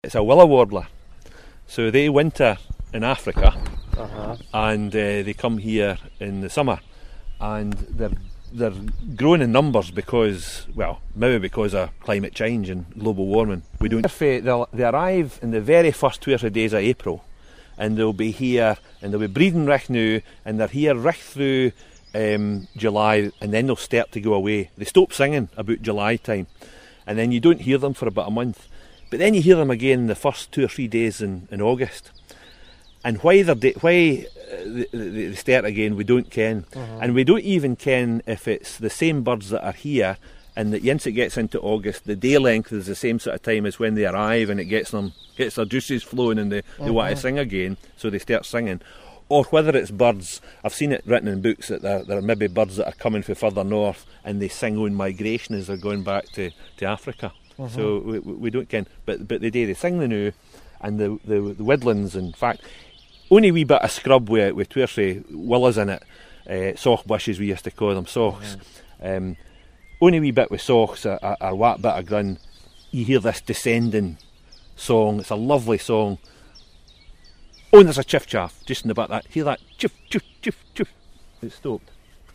It's a willow warbler. So they winter in Africa, and they come here in the summer, and they're growing in numbers because, well, maybe because of climate change and global warming. We don't. They arrive in the very first 2 or 3 days of April, and they'll be here, and they'll be breeding right now, and they're here right through July, and then they'll start to go away. They stop singing about July time, and then you don't hear them for about a month. But then you hear them again the first 2 or 3 days in August. And why they start again, we don't ken. And we don't even ken if it's the same birds that are here, and that once it gets into August, the day length is the same sort of time as when they arrive, and it gets their juices flowing, and they want to sing again, so they start singing. Or whether it's birds, I've seen it written in books that there are maybe birds that are coming from further north, and they sing on migration as they're going back to Africa. So we don't ken, but they do. They sing the new, and the woodlands. In fact, only a wee bit of scrub with 2 or 3 willows in it, soch bushes we used to call them, sochs. Only a wee bit with sochs, a wat bit of grun. You hear this descending song. It's a lovely song. Oh, and there's a chiff chaff just in the back. That hear that chiff chiff chiff chiff. It stopped.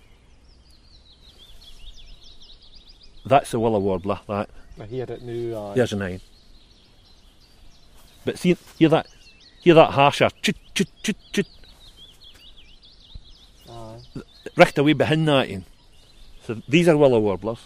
That's the willow warbler. That. I hear it now. There's an eye. But see, hear that harsher chut chut chut chut. Right away behind that. So these are willow warblers.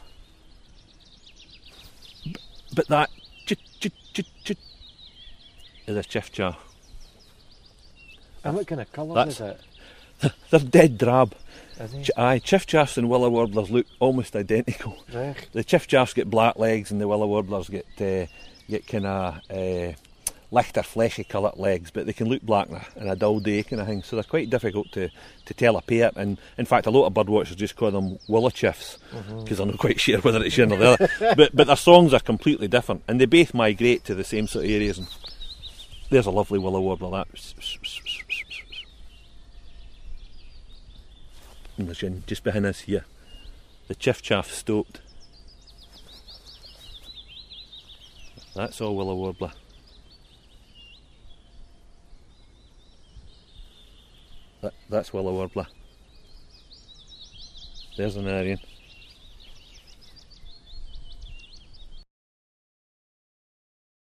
But that chut chut chut chut is a chiff chaff. And what kind of colour is it? They're dead drab. Is Chiff chaffs and willow warblers look almost identical. Right. The chiff chaffs get black legs, and the willow warblers get kind of lighter, fleshy coloured legs, but they can look black in a dull day kind of thing. So they're quite difficult to tell apart. And in fact, a lot of birdwatchers just call them willow chiffs because they're not quite sure whether it's one or the other. But their songs are completely different, and they both migrate to the same sort of areas. And there's a lovely willow warbler. That. Just behind us here, the chiff chaff stopped. That's all willow warbler. That's willow warbler. There's an Aryan.